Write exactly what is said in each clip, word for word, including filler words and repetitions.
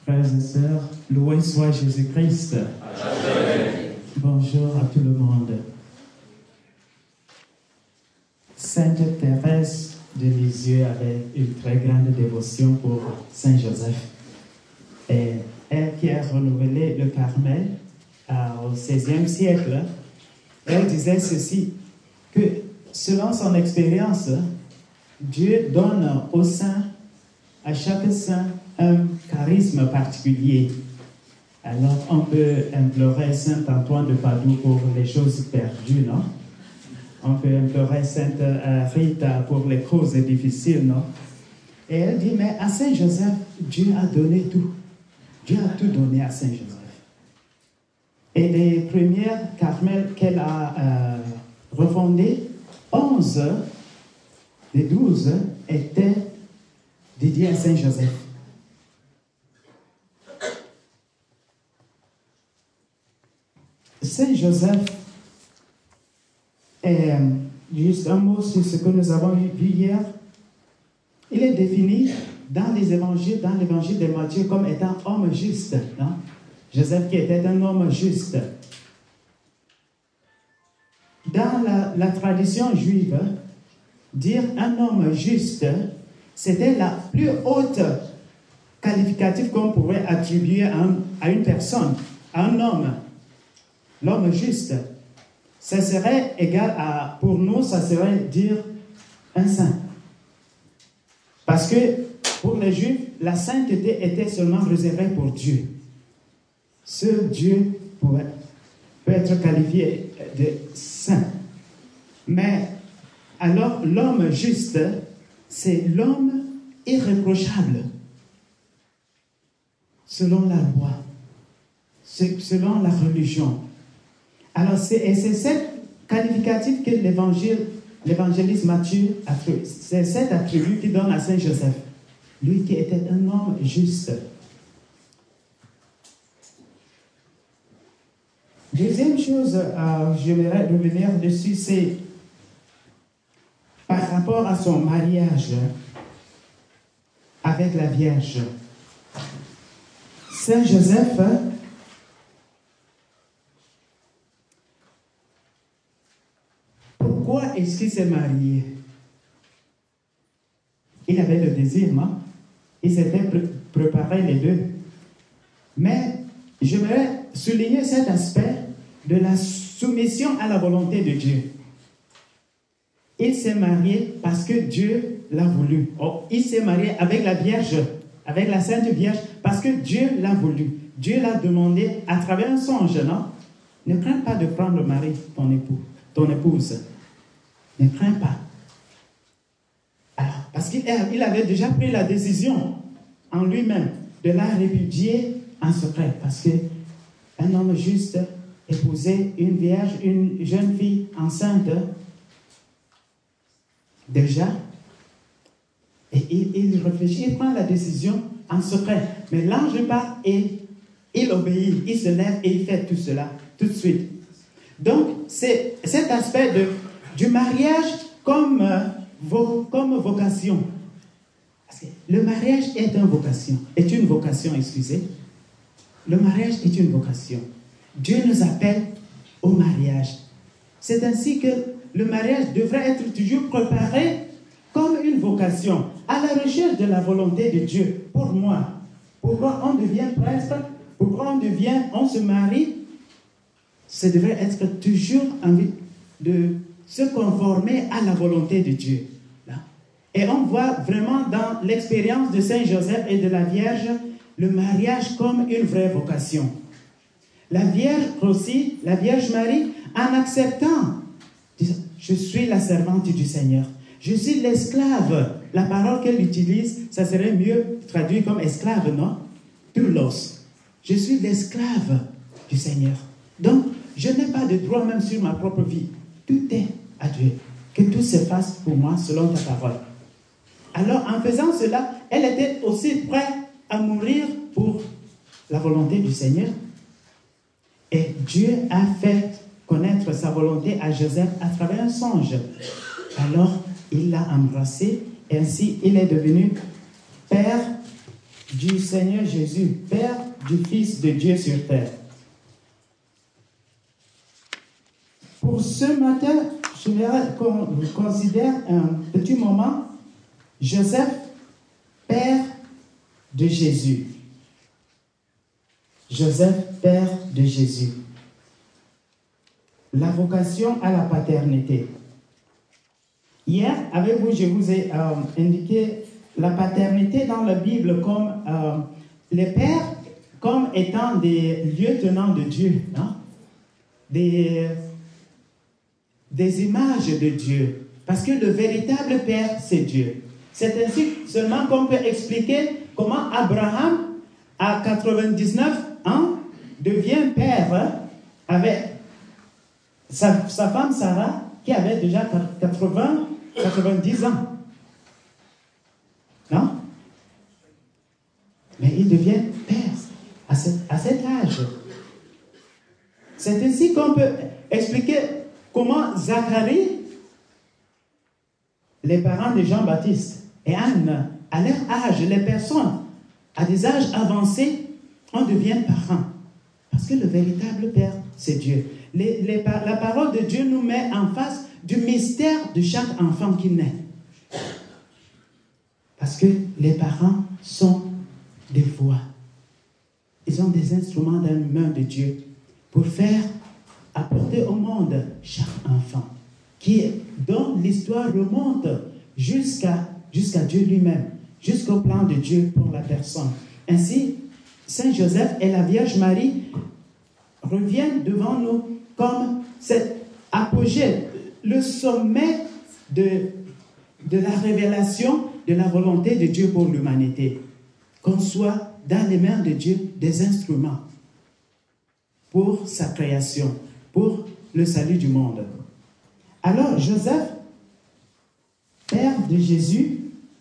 Frères et sœurs, loué soit Jésus-Christ. Amen. Bonjour à tout le monde. Sainte Thérèse de Lisieux avait une très grande dévotion pour Saint Joseph. Et elle qui a renouvelé le Carmel euh, au seizième siècle, elle disait ceci, que selon son expérience, Dieu donne aux saints, à chaque saint, un charisme particulier. Alors, on peut implorer Saint Antoine de Padoue pour les choses perdues, non? On peut implorer Sainte Rita pour les causes difficiles, non? Et elle dit, mais à Saint Joseph, Dieu a donné tout. Dieu a tout donné à Saint Joseph. Et les premières Carmel qu'elle a euh, refondées, onze des douze étaient dédiées à Saint Joseph. Saint Joseph, est, juste un mot sur ce que nous avons vu hier, il est défini dans les évangiles, dans l'évangile de Matthieu comme étant homme juste. Non? Joseph qui était un homme juste. Dans la, la tradition juive, dire un homme juste, c'était la plus haute qualificative qu'on pouvait attribuer à, un, à une personne, à un homme. L'homme juste, ça serait égal à, pour nous, ça serait dire un saint. Parce que pour les Juifs, la sainteté était seulement réservée pour Dieu. Seul Dieu pouvait, peut être qualifié de saint. Mais alors, l'homme juste, c'est l'homme irréprochable, selon la loi, selon la religion. Alors, c'est, et c'est cette qualificatif que l'évangile, l'évangéliste Matthieu a fait. C'est cet attribut qui donne à Saint Joseph, lui qui était un homme juste. Deuxième chose, euh, j'aimerais revenir dessus, c'est par rapport à son mariage avec la Vierge. Saint Joseph, pourquoi est-ce qu'il s'est marié? Il avait le désir, non? Il s'était pr- préparé les deux. Mais j'aimerais souligner cet aspect de la soumission à la volonté de Dieu. Il s'est marié parce que Dieu l'a voulu. Oh, il s'est marié avec la Vierge, avec la Sainte Vierge, parce que Dieu l'a voulu. Dieu l'a demandé à travers un songe, non? Ne crains pas de prendre mari, ton époux, ton épouse. Ne crains pas. Alors, parce qu'il il avait déjà pris la décision en lui-même de la répudier en secret. Parce qu'un homme juste épouser une vierge, une jeune fille enceinte, déjà, et il, il réfléchit, il prend la décision en secret. Mais l'ange part et il obéit, il se lève et il fait tout cela tout de suite. Donc, c'est cet aspect de, du mariage comme, euh, vo, comme vocation. Parce que le mariage est une vocation, est une vocation, excusez. Le mariage est une vocation. Dieu nous appelle au mariage. C'est ainsi que le mariage devrait être toujours préparé comme une vocation, à la recherche de la volonté de Dieu pour moi. Pourquoi on devient prêtre? Pourquoi on devient, on se marie? Ça devrait être toujours envie de se conformer à la volonté de Dieu. Et on voit vraiment dans l'expérience de Saint Joseph et de la Vierge, le mariage comme une vraie vocation. La Vierge aussi, la Vierge Marie, en acceptant, je suis la servante du Seigneur. Je suis l'esclave. La parole qu'elle utilise, ça serait mieux traduit comme esclave, non? Doulos. Je suis l'esclave du Seigneur. Donc, je n'ai pas de droit même sur ma propre vie. Tout est à Dieu. Que tout se fasse pour moi selon ta parole. Alors, en faisant cela, elle était aussi prête à mourir pour la volonté du Seigneur. Et Dieu a fait connaître sa volonté à Joseph à travers un songe. Alors, il l'a embrassé et ainsi il est devenu père du Seigneur Jésus, Père du Fils de Dieu sur terre. Pour ce matin, je voudrais qu'on considère un petit moment Joseph, Père de Jésus. Joseph, Père de Jésus. La vocation à la paternité. Hier, avec vous, je vous ai euh, indiqué la paternité dans la Bible comme euh, les pères comme étant des lieutenants de Dieu, hein? des, des images de Dieu. Parce que le véritable Père, c'est Dieu. C'est ainsi seulement qu'on peut expliquer comment Abraham, à quatre-vingt-dix-neuf ans, devient père hein, avec sa, sa femme Sarah, qui avait déjà quatre-vingts, quatre-vingt-dix ans. Non? Mais il devient père à cet, à cet âge. C'est ainsi qu'on peut expliquer comment Zacharie, les parents de Jean-Baptiste et Anne, à leur âge, les personnes à des âges avancés, on devient parents. Parce que le véritable Père, c'est Dieu. Les, les, la parole de Dieu nous met en face du mystère de chaque enfant qui naît. Parce que les parents sont des voix. Ils ont des instruments dans les mains de Dieu pour faire apporter au monde chaque enfant, qui, dont l'histoire remonte jusqu'à jusqu'à Dieu lui-même, jusqu'au plan de Dieu pour la personne. Ainsi, Saint Joseph et la Vierge Marie reviennent devant nous comme cet apogée, le sommet de, de la révélation de la volonté de Dieu pour l'humanité. Qu'on soit dans les mains de Dieu des instruments pour sa création, pour le salut du monde. Alors, Joseph, père de Jésus,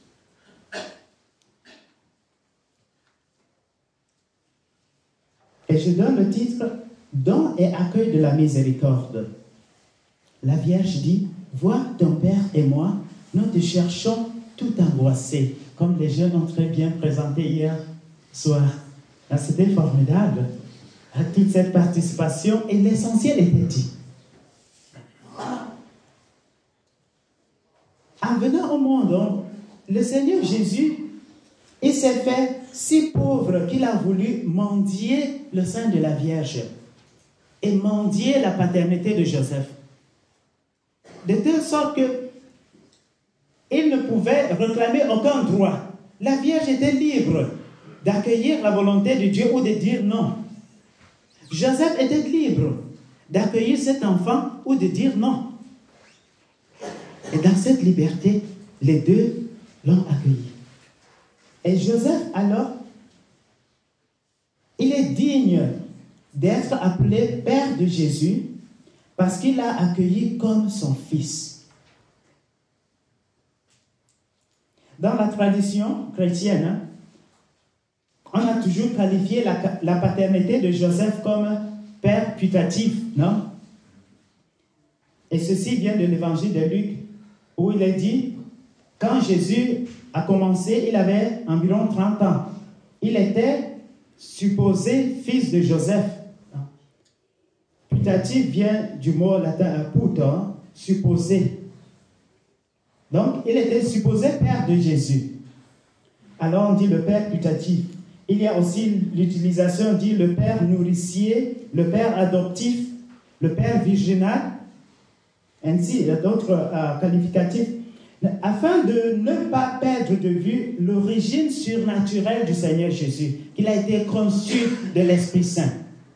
et je donne le titre « Don et accueil de la miséricorde ». La Vierge dit « Vois ton Père et moi, nous te cherchons tout angoissés », comme les jeunes ont très bien présenté hier soir. C'était formidable, toute cette participation, et l'essentiel était dit. En venant au monde, le Seigneur Jésus, il s'est fait si pauvre qu'il a voulu mendier le sein de la Vierge et mendier la paternité de Joseph. De telle sorte que il ne pouvait réclamer aucun droit. La Vierge était libre d'accueillir la volonté de Dieu ou de dire non. Joseph était libre d'accueillir cet enfant ou de dire non. Et dans cette liberté, les deux l'ont accueilli. Et Joseph, alors, il est digne d'être appelé Père de Jésus parce qu'il l'a accueilli comme son fils. Dans la tradition chrétienne, hein, on a toujours qualifié la, la paternité de Joseph comme père putatif, non? Et ceci vient de l'évangile de Luc, où il est dit, quand Jésus a commencé, il avait environ trente ans. Il était supposé fils de Joseph. Putatif vient du mot latin puto, hein, supposé. Donc, il était supposé père de Jésus. Alors, on dit le père putatif. Il y a aussi l'utilisation, on dit le père nourricier, le père adoptif, le père virginal. Ainsi, il y a d'autres euh, qualificatifs. Afin de ne pas perdre de vue l'origine surnaturelle du Seigneur Jésus, qu'il a été conçu de l'Esprit Saint.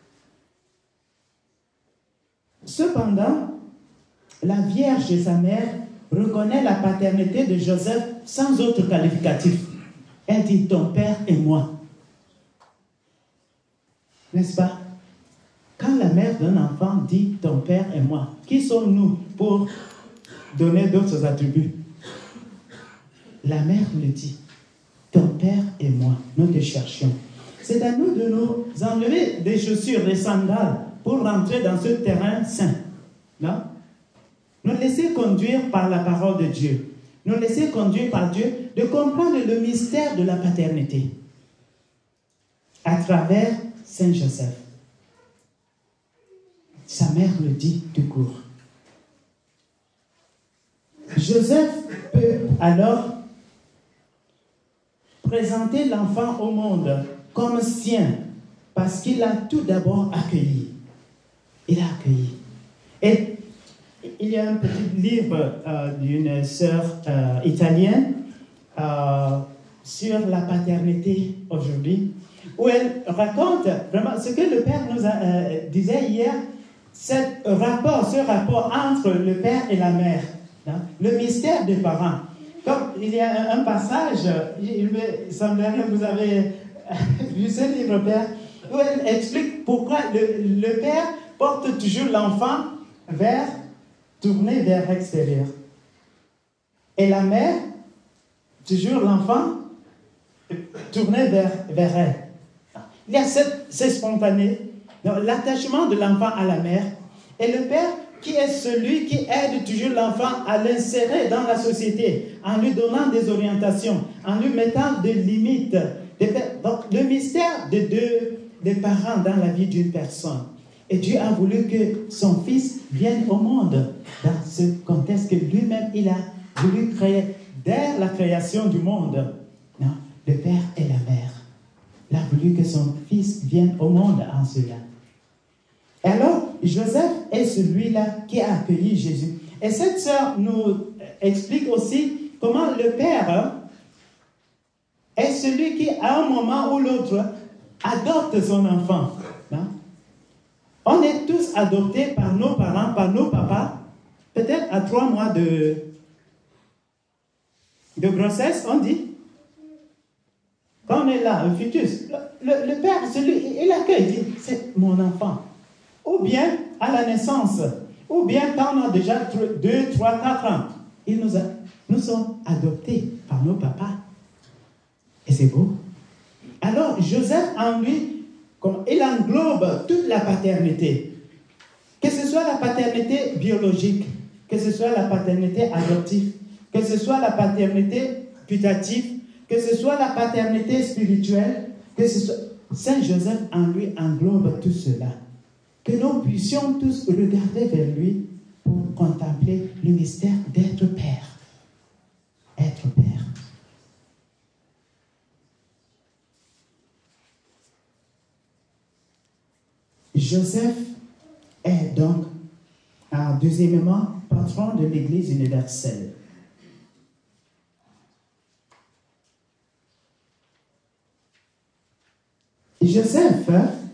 Cependant, la Vierge et sa mère reconnaît la paternité de Joseph sans autre qualificatif. Elle dit ton père et moi. N'est-ce pas? Quand la mère d'un enfant dit ton père et moi, qui sommes-nous pour donner d'autres attributs? La mère le dit, ton père et moi, nous te cherchions. C'est à nous de nous enlever des chaussures, des sandales, pour rentrer dans ce terrain saint. Non? Nous laisser conduire par la parole de Dieu. Nous laisser conduire par Dieu de comprendre le mystère de la paternité. à travers Saint Joseph. Sa mère le dit tout court. Joseph peut alors présenter l'enfant au monde comme sien parce qu'il a tout d'abord accueilli. Il a accueilli. Et il y a un petit livre euh, d'une sœur euh, italienne euh, sur la paternité aujourd'hui, où elle raconte vraiment ce que le père nous a, euh, disait hier, ce rapport, ce rapport entre le père et la mère, hein, le mystère des parents. Comme il y a un, un passage, il me semblerait que vous avez vu ce livre, père, où elle explique pourquoi le, le père porte toujours l'enfant vers, tourné vers l'extérieur. Et la mère, toujours l'enfant, tourné vers, vers elle. Il y a cette, c'est spontané, l'attachement de l'enfant à la mère, et le père qui est celui qui aide toujours l'enfant à l'insérer dans la société, en lui donnant des orientations, en lui mettant des limites. Des, donc, le mystère de deux des parents dans la vie d'une personne. Et Dieu a voulu que son fils vienne au monde dans ce contexte que lui-même, il a voulu créer dès la création du monde. Non, le père et la mère. Il a voulu que son fils vienne au monde en cela. Et alors, Joseph est celui-là qui a accueilli Jésus. Et cette sœur nous explique aussi comment le père est celui qui, à un moment ou l'autre, adopte son enfant. Non? On est tous adoptés par nos parents, par nos papas, peut-être à trois mois de, de grossesse, on dit. Quand on est là, un fœtus, le, le, le père, celui, il accueille, il dit, c'est mon enfant. Ou bien à la naissance, ou bien quand on a déjà deux, trois, quatre ans. Il nous, a, nous sommes adoptés par nos papas. Et c'est beau. Alors, Joseph, en lui, il englobe toute la paternité. Que ce soit la paternité biologique, que ce soit la paternité adoptive, que ce soit la paternité putative, que ce soit la paternité spirituelle, que ce soit... Saint Joseph, en lui, englobe tout cela. Que nous puissions tous regarder vers lui pour contempler le mystère d'être père. Être père. Joseph est donc, euh, deuxièmement, patron de l'Église universelle. Joseph,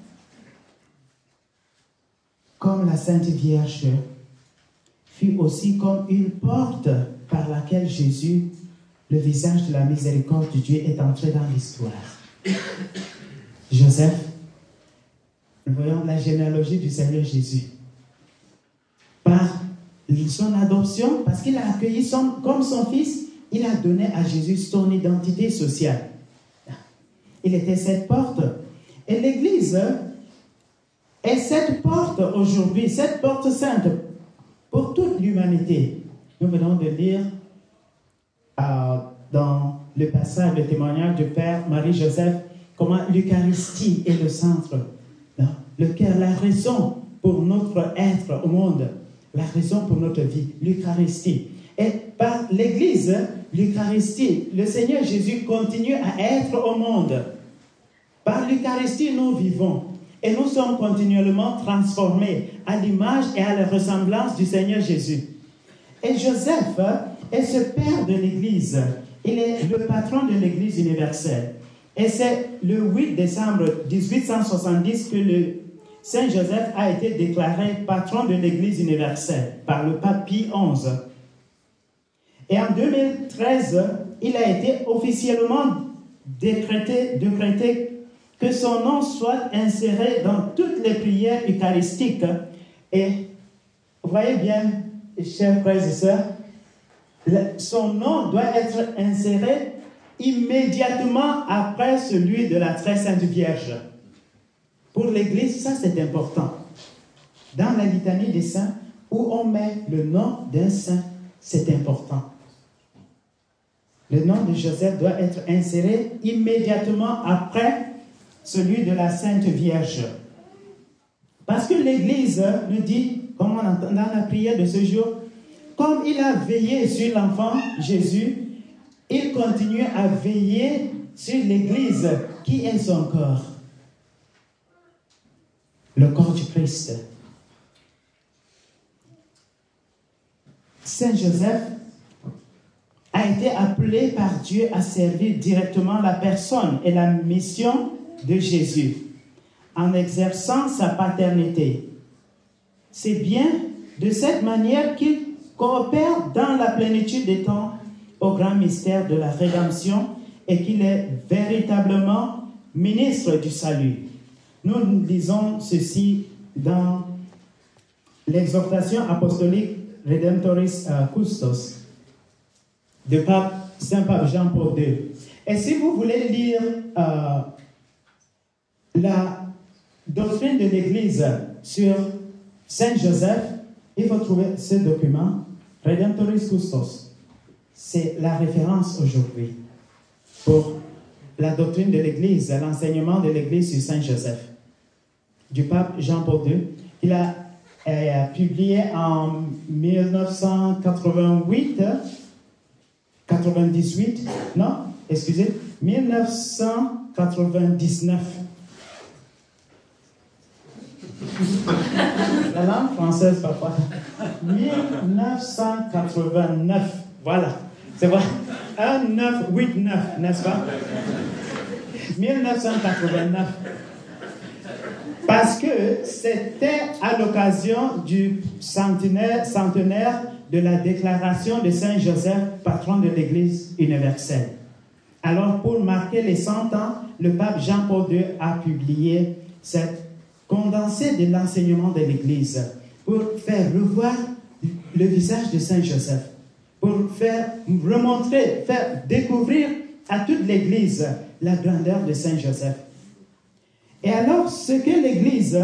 comme la Sainte Vierge, fut aussi comme une porte par laquelle Jésus, le visage de la miséricorde de Dieu, est entré dans l'histoire. Joseph, nous voyons la généalogie du Seigneur Jésus. Par son adoption, parce qu'il a accueilli son, comme son fils, il a donné à Jésus son identité sociale. Il était cette porte. Et l'Église est cette porte aujourd'hui, cette porte sainte pour toute l'humanité. Nous venons de lire euh, dans le passage, le témoignage du Père Marie-Joseph, comment l'Eucharistie est le centre, non? Le cœur, la raison pour notre être au monde, la raison pour notre vie, l'Eucharistie. Et par l'Église, l'Eucharistie, le Seigneur Jésus continue à être au monde. Par l'Eucharistie, nous vivons et nous sommes continuellement transformés à l'image et à la ressemblance du Seigneur Jésus. Et Joseph est ce père de l'Église. Il est le patron de l'Église universelle. Et c'est le huit décembre dix-huit cent soixante-dix que le Saint Joseph a été déclaré patron de l'Église universelle par le pape Pie onze. Et en deux mille treize, il a été officiellement décrété, décrété que son nom soit inséré dans toutes les prières eucharistiques. Et vous voyez bien, chers frères et sœurs, son nom doit être inséré immédiatement après celui de la très sainte Vierge. Pour l'Église, ça c'est important. Dans la litanie des saints, où on met le nom d'un saint, c'est important. Le nom de Joseph doit être inséré immédiatement après celui de la Sainte Vierge. Parce que l'Église nous dit, comme on entend dans la prière de ce jour, comme il a veillé sur l'enfant Jésus, il continue à veiller sur l'Église qui est son corps. Le corps du Christ. Saint Joseph a été appelé par Dieu à servir directement la personne et la mission de Jésus en exerçant sa paternité. C'est bien de cette manière qu'il coopère dans la plénitude des temps au grand mystère de la rédemption et qu'il est véritablement ministre du salut. Nous lisons ceci dans l'exhortation apostolique Redemptoris Custos de pape, Saint Pape Jean-Paul deux. Et si vous voulez lire euh, la doctrine de l'Église sur Saint Joseph, il faut trouver ce document, Redemptoris Custos. C'est la référence aujourd'hui pour la doctrine de l'Église, l'enseignement de l'Église sur Saint Joseph, du pape Jean-Paul deux. Il a, a publié en dix-neuf cent quatre-vingt-huit, quatre-vingt-dix-huit, non, excusez, dix-neuf cent quatre-vingt-dix-neuf. La langue française, parfois. dix-neuf cent quatre-vingt-neuf, voilà. C'est vrai. un neuf huit neuf, n'est-ce pas? dix-neuf cent quatre-vingt-neuf. Parce que c'était à l'occasion du centenaire, centenaire de la déclaration de Saint Joseph, patron de l'Église universelle. Alors, pour marquer les cent ans, le pape Jean-Paul deux a publié cette condensé de l'enseignement de l'Église pour faire revoir le visage de Saint Joseph, pour faire remontrer, faire découvrir à toute l'Église la grandeur de Saint Joseph. Et alors, ce que l'Église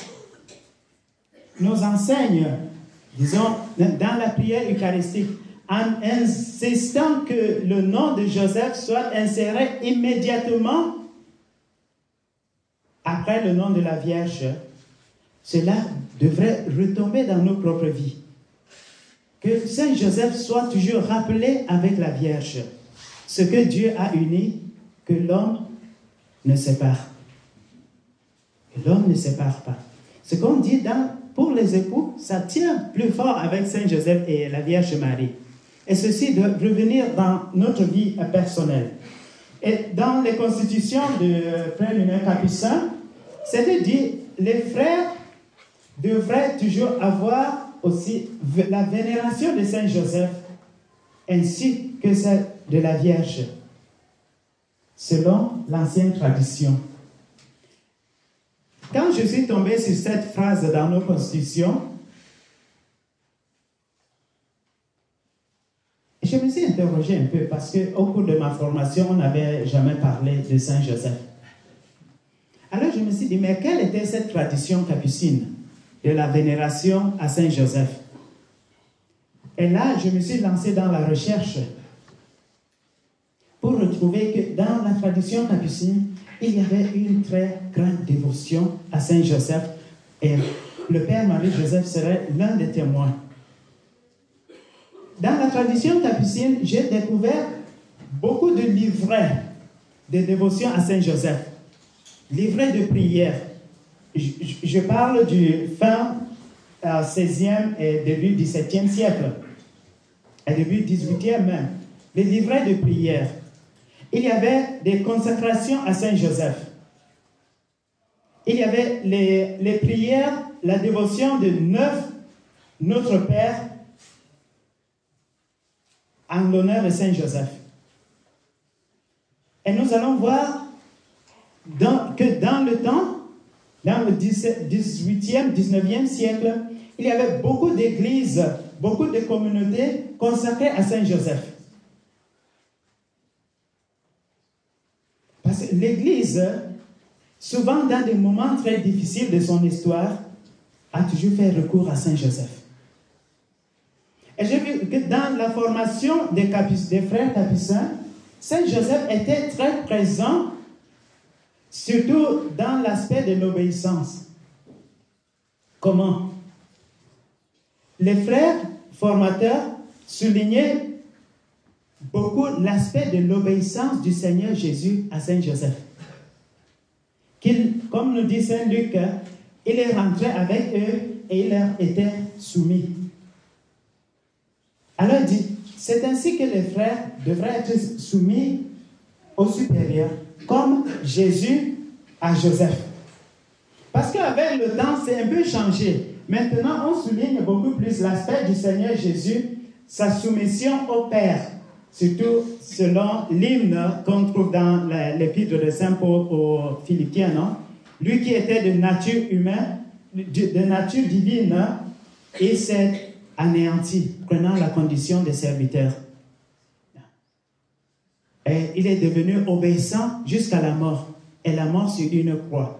nous enseigne, disons, dans la prière eucharistique, en insistant que le nom de Joseph soit inséré immédiatement après le nom de la Vierge, cela devrait retomber dans nos propres vies. Que Saint Joseph soit toujours rappelé avec la Vierge. Ce que Dieu a uni, que l'homme ne sépare. Que l'homme ne sépare pas. Ce qu'on dit dans, pour les époux, ça tient plus fort avec Saint Joseph et la Vierge Marie. Et ceci doit revenir dans notre vie personnelle. Et dans les constitutions de Frère Mineur Capucin, c'était dit, les frères devraient toujours avoir aussi la vénération de Saint Joseph, ainsi que celle de la Vierge, selon l'ancienne tradition. Quand je suis tombé sur cette phrase dans nos constitutions, je me suis interrogé un peu parce qu'au cours de ma formation, on n'avait jamais parlé de Saint Joseph. Alors je me suis dit, mais quelle était cette tradition capucine de la vénération à Saint Joseph? Et là, je me suis lancé dans la recherche pour retrouver que dans la tradition capucine, il y avait une très grande dévotion à Saint Joseph et le Père Marie-Joseph serait l'un des témoins. Dans la tradition capucine, j'ai découvert beaucoup de livrets de dévotion à Saint Joseph. Livrets de prière. Je, je parle du fin euh, seizième et début dix-septième siècle. Et début dix-huitième même. Les livrets de prière. Il y avait des consécrations à Saint Joseph. Il y avait les, les prières, la dévotion de neuf Notre Père en l'honneur de Saint Joseph. Et nous allons voir dans, que dans le temps, dans le dix-huitième, dix-neuvième siècle, il y avait beaucoup d'églises, beaucoup de communautés consacrées à Saint Joseph. Parce que l'Église, souvent dans des moments très difficiles de son histoire, a toujours fait recours à Saint Joseph. Et j'ai vu que dans la formation des, capuc- des frères capucins, Saint Joseph était très présent surtout dans l'aspect de l'obéissance. Comment? Les frères formateurs soulignaient beaucoup l'aspect de l'obéissance du Seigneur Jésus à Saint Joseph. Qu'il, comme nous dit Saint Luc, il est rentré avec eux et il leur était soumis. Alors il dit, c'est ainsi que les frères devraient être soumis aux supérieurs, comme Jésus à Joseph. Parce qu'avec le temps, c'est un peu changé. Maintenant, on souligne beaucoup plus l'aspect du Seigneur Jésus, sa soumission au Père, surtout selon l'hymne qu'on trouve dans l'épître de Saint Paul aux Philippiens, non? Lui qui était de nature humaine, de nature divine, il s'est anéanti, prenant la condition de serviteur. Et il est devenu obéissant jusqu'à la mort, et la mort sur une croix.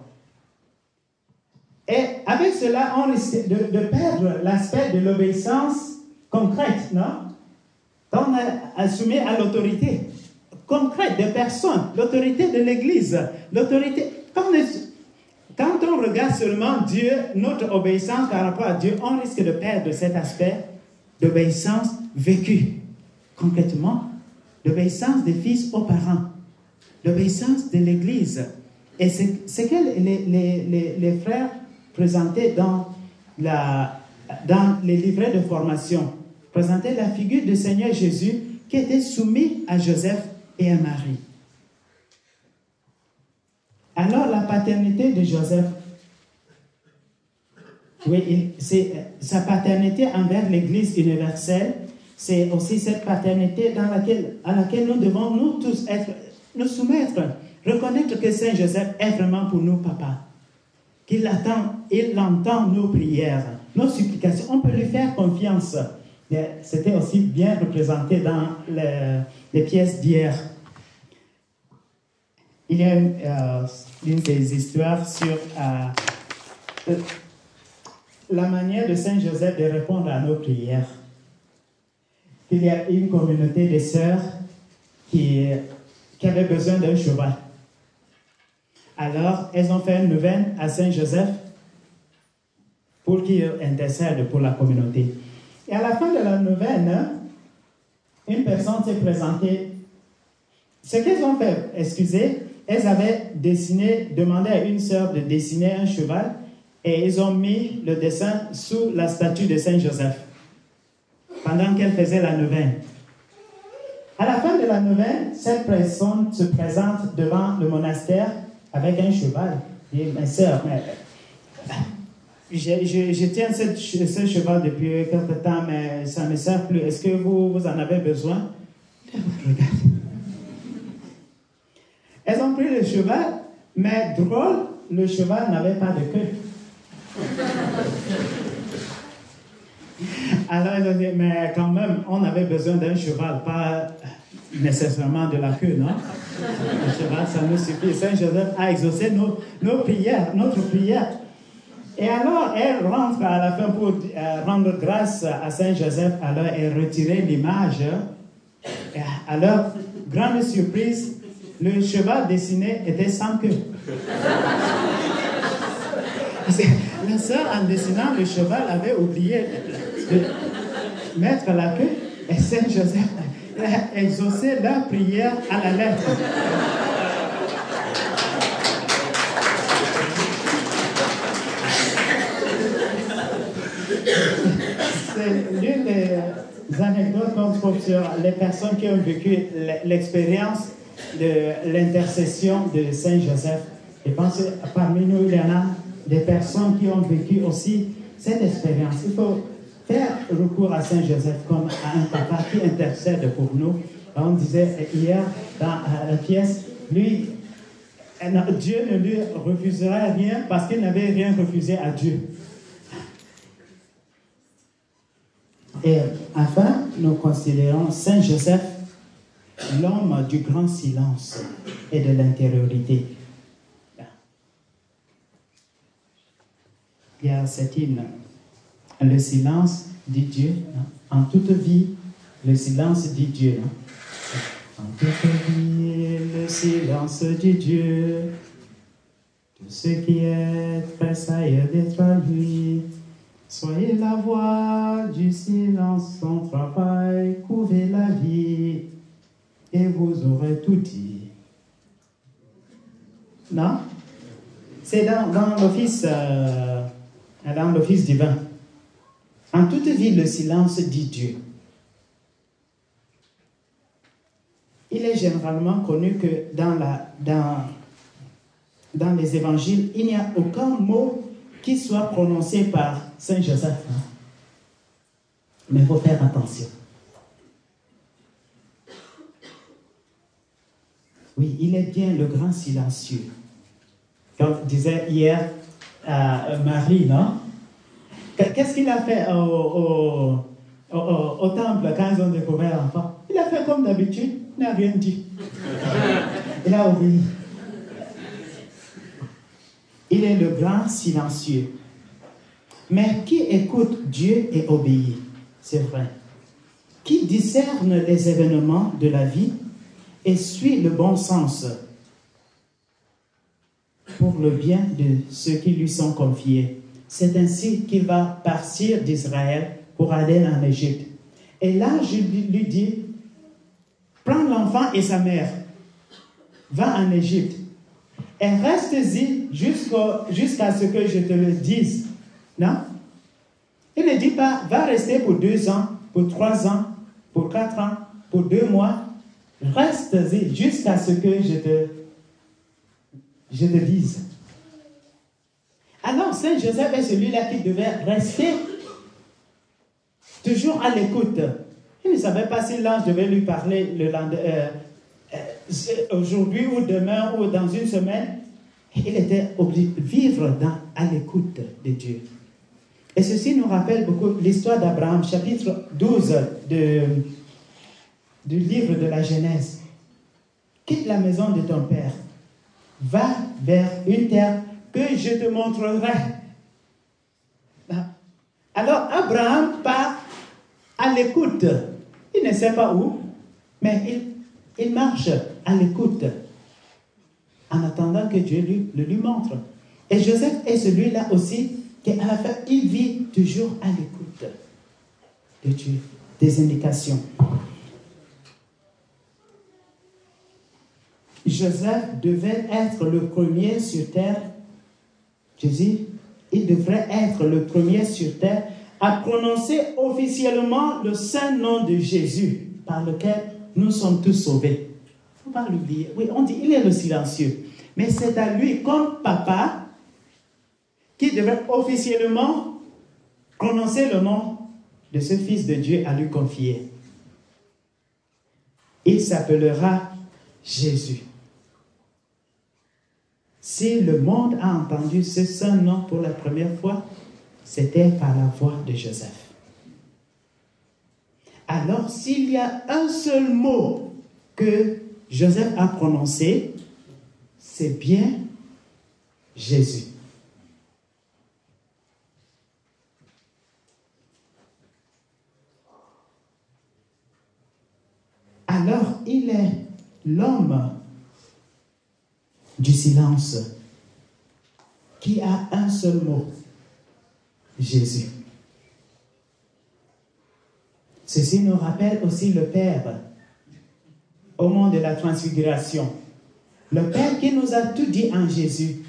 Et avec cela, on risque de, de perdre l'aspect de l'obéissance concrète, non? Quand on est soumis à l'autorité concrète des personnes, l'autorité de l'Église, l'autorité... Quand on, est, quand on regarde seulement Dieu, notre obéissance par rapport à Dieu, on risque de perdre cet aspect d'obéissance vécue concrètement, l'obéissance des fils aux parents, l'obéissance de l'Église. Et c'est ce que les, les, les, les frères présentaient dans, la, dans les livrets de formation, présentaient la figure du Seigneur Jésus qui était soumis à Joseph et à Marie. Alors la paternité de Joseph, oui, il, c'est sa paternité envers l'Église universelle, c'est aussi cette paternité dans laquelle, à laquelle nous devons nous tous être, nous soumettre, reconnaître que Saint Joseph est vraiment pour nous papa, qu'il attend, il entend nos prières, nos supplications, on peut lui faire confiance. C'était aussi bien représenté dans les, les pièces d'hier. Il y a une, euh, une des histoires sur euh, la manière de Saint Joseph de répondre à nos prières. Il y a une communauté de sœurs qui, qui avait besoin d'un cheval. Alors, elles ont fait une neuvaine à Saint Joseph pour qu'il intercède pour la communauté. Et à la fin de la neuvaine, une personne s'est présentée. Ce qu'elles ont fait, excusez, elles avaient dessiné, demandé à une sœur de dessiner un cheval et ils ont mis le dessin sous la statue de Saint Joseph pendant qu'elle faisait la neuvaine. À la fin de la neuvaine, cette personne se présente devant le monastère avec un cheval. Et ma sœur, mais, je, je, je tiens ce, ce cheval depuis quelque temps, mais ça ne me sert plus. Est-ce que vous, vous en avez besoin? Regardez. Elles ont pris le cheval, mais drôle, le cheval n'avait pas de queue. Alors elles ont dit, mais quand même, on avait besoin d'un cheval, pas nécessairement de la queue, non? Le cheval, ça nous suffit. Saint Joseph a exaucé nos, nos prières, notre prière. Et alors, elle rentre à la fin pour euh, rendre grâce à Saint Joseph. Alors, elle retirait l'image. Et alors, grande surprise, le cheval dessiné était sans queue. La sœur, en dessinant le cheval, avait oublié de mettre la queue. Et Saint Joseph a exaucé la prière à la lettre. C'est l'une des anecdotes qu'on trouve sur les personnes qui ont vécu l'expérience de l'intercession de Saint Joseph. Je pense que parmi nous, il y en a des personnes qui ont vécu aussi cette expérience. Il faut faire recours à Saint Joseph comme à un papa qui intercède pour nous. On disait hier dans la pièce, lui, Dieu ne lui refuserait rien parce qu'il n'avait rien refusé à Dieu. Et enfin, nous considérons Saint Joseph, l'homme du grand silence et de l'intériorité. Il y a cet hymne, le silence dit Dieu, en toute vie, le silence dit Dieu. Non? En toute vie, le silence dit Dieu, Ce qui est tressaille d'être à lui. Soyez la voix du silence sans travail, couvez la vie, et vous aurez tout dit. Non? C'est dans, dans l'office euh, dans l'office divin. En toute vie, le silence dit Dieu. Il est généralement connu que dans, la, dans, dans les évangiles, il n'y a aucun mot qui soit prononcé par Saint Joseph. Mais il faut faire attention. Oui, il est bien le grand silencieux. Comme disait hier euh, Marie, non? Qu'est-ce qu'il a fait au, au, au, au, au temple quand ils ont découvert l'enfant? Il a fait comme d'habitude, il n'a rien dit. Il a obéi. Il est le grand silencieux. Mais qui écoute Dieu et obéit? C'est vrai. Qui discerne les événements de la vie et suit le bon sens pour le bien de ceux qui lui sont confiés. C'est ainsi qu'il va partir d'Israël pour aller en Égypte. Et là, je lui dis, prends l'enfant et sa mère, va en Égypte et reste-y jusqu'à ce que je te le dise. Non? Il ne dit pas, va rester pour deux ans, pour trois ans, pour quatre ans, pour deux mois. Reste-y jusqu'à ce que je te, je te dise. Alors, Saint Joseph est celui-là qui devait rester toujours à l'écoute. Il ne savait pas si l'ange devait lui parler le lendemain, euh, euh, aujourd'hui ou demain ou dans une semaine. Il était obligé de vivre dans, à l'écoute de Dieu. Et ceci nous rappelle beaucoup l'histoire d'Abraham, chapitre douze de, du livre de la Genèse. Quitte la maison de ton père, va vers une terre que je te montrerai. Alors Abraham part à l'écoute. Il ne sait pas où, mais il, il marche à l'écoute en attendant que Dieu lui, le lui montre. Et Joseph est celui-là aussi qui, à la fin, il vit toujours à l'écoute de Dieu, des indications. Joseph devait être le premier sur terre. Jésus, il devrait être le premier sur terre à prononcer officiellement le saint nom de Jésus, par lequel nous sommes tous sauvés. Il ne faut pas l'oublier. Oui, on dit, il est le silencieux. Mais c'est à lui, comme papa, qui devrait officiellement prononcer le nom de ce Fils de Dieu à lui confier. Il s'appellera Jésus. Si le monde a entendu ce saint nom pour la première fois, c'était par la voix de Joseph. Alors, s'il y a un seul mot que Joseph a prononcé, c'est bien Jésus. Alors, il est l'homme du silence qui a un seul mot, Jésus. Ceci nous rappelle aussi le Père au moment de la transfiguration. Le Père qui nous a tout dit en Jésus.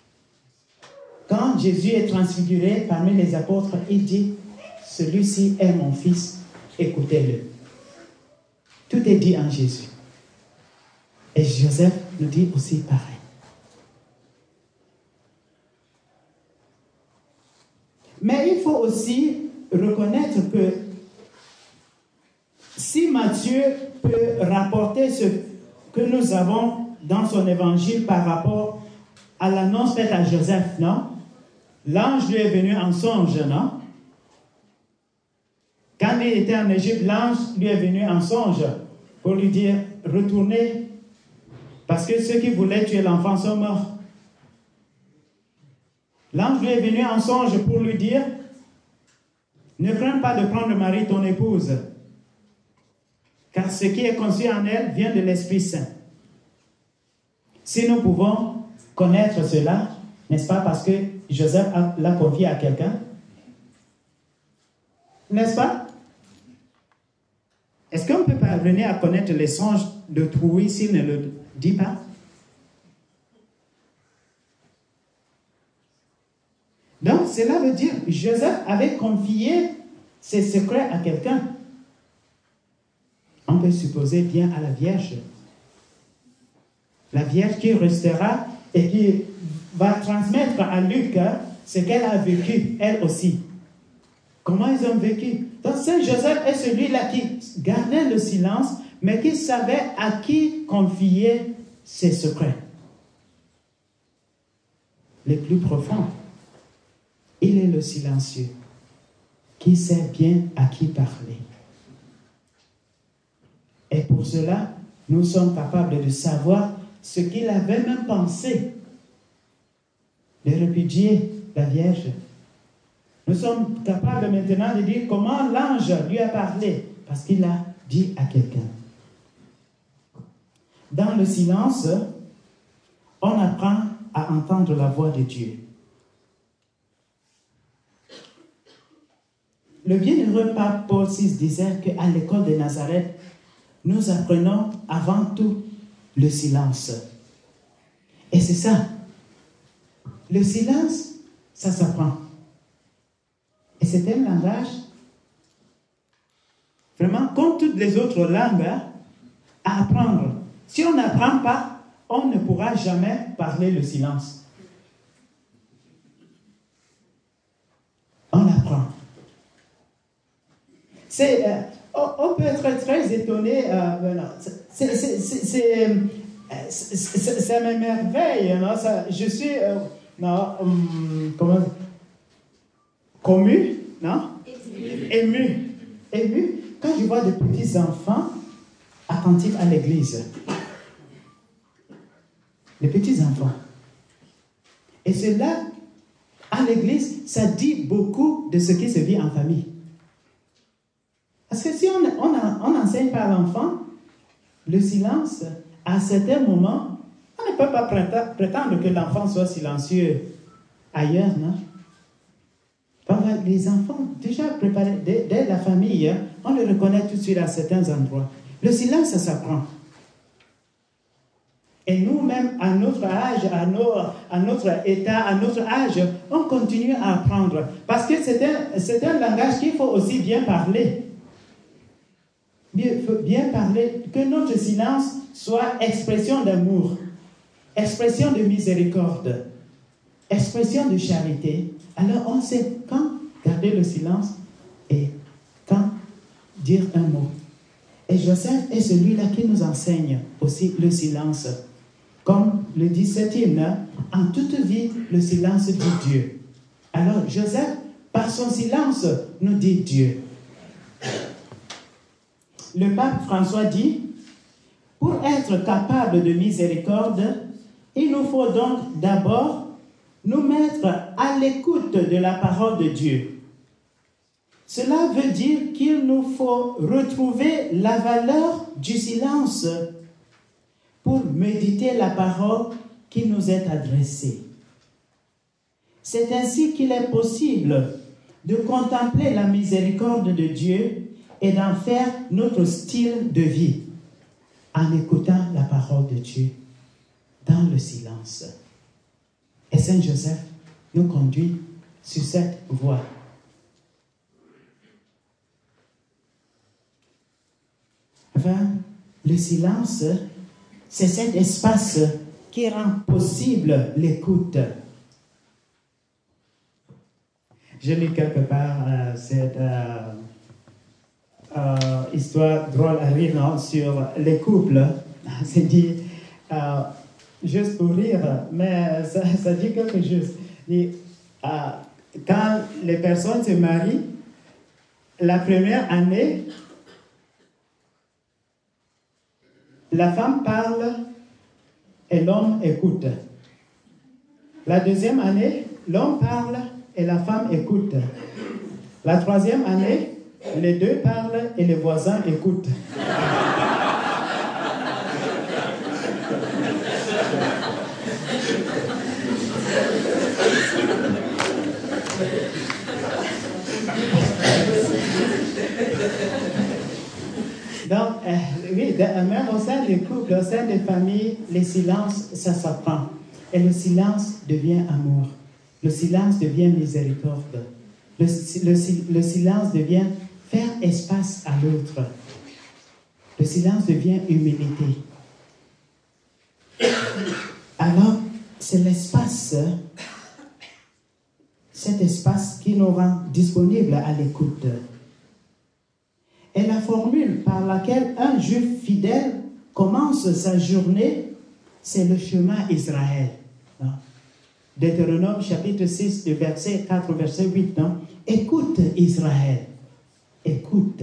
Quand Jésus est transfiguré parmi les apôtres, il dit, celui-ci est mon fils, écoutez-le. Tout est dit en Jésus. Et Joseph nous dit aussi pareil. Mais il faut aussi reconnaître que si Matthieu peut rapporter ce que nous avons dans son évangile par rapport à l'annonce faite à Joseph, non? L'ange lui est venu en songe, non? Quand il était en Égypte, l'ange lui est venu en songe pour lui dire, retournez, parce que ceux qui voulaient tuer l'enfant sont morts. L'ange lui est venu en songe pour lui dire, ne crains pas de prendre Marie, ton épouse, car ce qui est conçu en elle vient de l'Esprit Saint. Si nous pouvons connaître cela, N'est-ce pas? Parce que Joseph a- l'a confié à quelqu'un. N'est-ce pas? Est-ce qu'on peut parvenir à connaître les songes d'autrui s'il ne le dit pas? Donc, cela veut dire que Joseph avait confié ses secrets à quelqu'un. On peut supposer bien à la Vierge. La Vierge qui restera et qui va transmettre à Luc ce qu'elle a vécu, elle aussi. Comment ils ont vécu. Donc, Saint Joseph est celui-là qui gardait le silence, mais qui savait à qui confier ses secrets les plus profonds. Il est le silencieux, qui sait bien à qui parler. Et pour cela, nous sommes capables de savoir ce qu'il avait même pensé de répudier la Vierge. Nous sommes capables maintenant de dire comment l'ange lui a parlé, parce qu'il a dit à quelqu'un. Dans le silence, on apprend à entendre la voix de Dieu. Le bienheureux pape Paul six disait qu'à l'école de Nazareth, nous apprenons avant tout le silence. Et c'est ça. Le silence, ça s'apprend. Et c'est un langage, vraiment, comme toutes les autres langues, hein, à apprendre. Si on n'apprend pas, on ne pourra jamais parler le silence. On apprend. C'est, euh, on, on peut être très étonné. Euh, c'est, c'est, c'est, c'est, c'est, c'est, ça m'émerveille. Non? Ça, je suis euh, non, um, comment, commu, non? Ému. Ému. Quand je vois de petits enfants attentifs à l'église. Les petits enfants. Et cela, à l'église, ça dit beaucoup de ce qui se vit en famille. Parce que si on n'enseigne pas à l'enfant le silence, à certains moments, on ne peut pas prétendre que l'enfant soit silencieux ailleurs, non? Les enfants, déjà préparés dès, dès la famille, on le reconnaît tout de suite à certains endroits. Le silence, ça s'apprend. Et nous-mêmes, à notre âge, à, nos, à notre état, à notre âge, on continue à apprendre. Parce que c'est un, c'est un langage qu'il faut aussi bien parler. Bien, bien parler, que notre silence soit expression d'amour, expression de miséricorde, expression de charité. Alors on sait quand garder le silence et quand dire un mot. Et Joseph est celui-là qui nous enseigne aussi le silence. Comme le dit cet hymne, en toute vie, le silence dit Dieu. Alors Joseph, par son silence, nous dit Dieu. Le pape François dit, pour être capable de miséricorde, il nous faut donc d'abord nous mettre à l'écoute de la parole de Dieu. Cela veut dire qu'il nous faut retrouver la valeur du silence pour méditer la parole qui nous est adressée. C'est ainsi qu'il est possible de contempler la miséricorde de Dieu et d'en faire notre style de vie en écoutant la parole de Dieu dans le silence. Et Saint Joseph nous conduit sur cette voie. Enfin, le silence, c'est cet espace qui rend possible l'écoute. Je lis quelque part euh, cette euh, euh, histoire drôle à rire non, sur les couples. C'est dit, euh, juste pour rire, mais ça, ça dit quelque chose. Et, euh, quand les personnes se marient, la première année, la femme parle et l'homme écoute. La deuxième année, l'homme parle et la femme écoute. La troisième année, les deux parlent et les voisins écoutent. même au sein des couples, au sein des familles, les silences, ça s'apprend. Et le silence devient amour. Le silence devient miséricorde. Le, le, le silence devient faire espace à l'autre. Le silence devient humilité. Alors, c'est l'espace, cet espace qui nous rend disponibles à l'écoute. Et la formule par laquelle un juif fidèle commence sa journée, c'est le chemin Israël. Deutéronome chapitre six, verset quatre, verset huit. Non? Écoute Israël, écoute.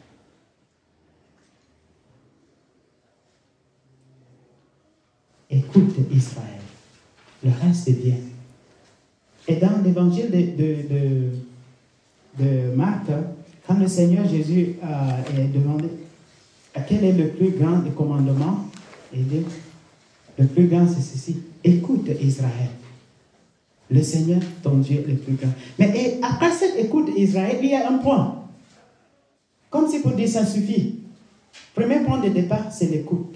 Écoute Israël. Le reste est bien. Et dans l'évangile de, de, de, de Marc, quand le Seigneur Jésus a demandé quel est le plus grand des commandements, il dit, le plus grand c'est ceci, écoute Israël. Le Seigneur, ton Dieu, est le plus grand. Mais et après cette écoute Israël, il y a un point. Comme si pour dire ça suffit. Premier point de départ, c'est l'écoute.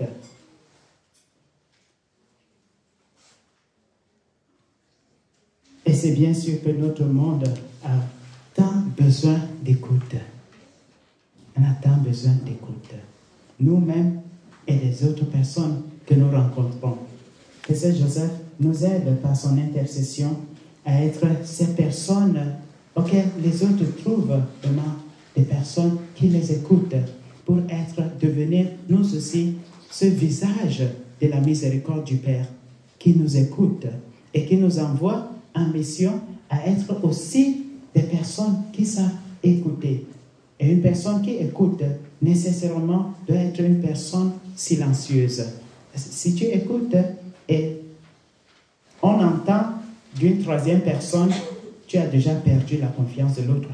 Et c'est bien sûr que notre monde a tant besoin d'écoute. On a tant besoin d'écoute. Nous-mêmes et les autres personnes que nous rencontrons. Que Saint Joseph nous aide par son intercession à être ces personnes auxquelles les autres trouvent vraiment des personnes qui les écoutent pour être, devenir nous aussi ce visage de la miséricorde du Père qui nous écoute et qui nous envoie en mission à être aussi des personnes qui savent écouter. Et une personne qui écoute nécessairement doit être une personne silencieuse. Si tu écoutes et on entend d'une troisième personne, tu as déjà perdu la confiance de l'autre.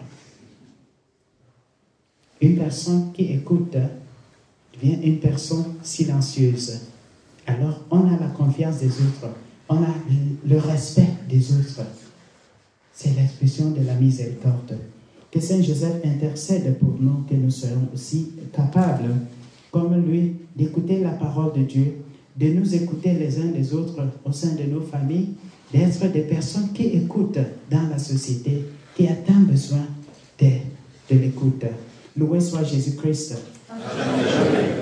Une personne qui écoute devient une personne silencieuse. Alors, on a la confiance des autres. On a le respect des autres. C'est l'expression de la miséricorde. Que Saint Joseph intercède pour nous, que nous soyons aussi capables, comme lui, d'écouter la parole de Dieu, de nous écouter les uns des autres au sein de nos familles, d'être des personnes qui écoutent dans la société, qui a tant besoin de, de l'écoute. Loué soit Jésus-Christ. Amen.